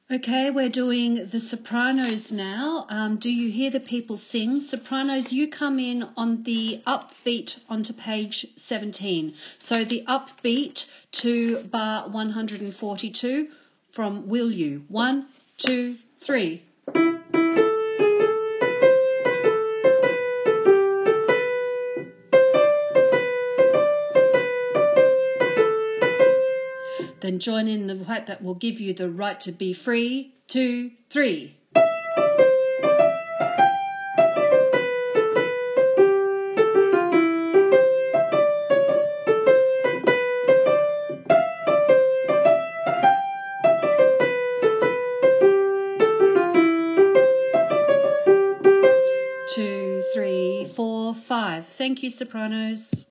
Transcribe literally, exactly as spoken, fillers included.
Okay, we're doing the sopranos now. Um, do you hear the people sing? Sopranos, you come in on the upbeat onto page seventeen. So the upbeat to bar one hundred forty-two from Will You. One, two, three. Then join in the right that will give you the right to be free. Two, three. Two, three, four, five. Thank you, sopranos.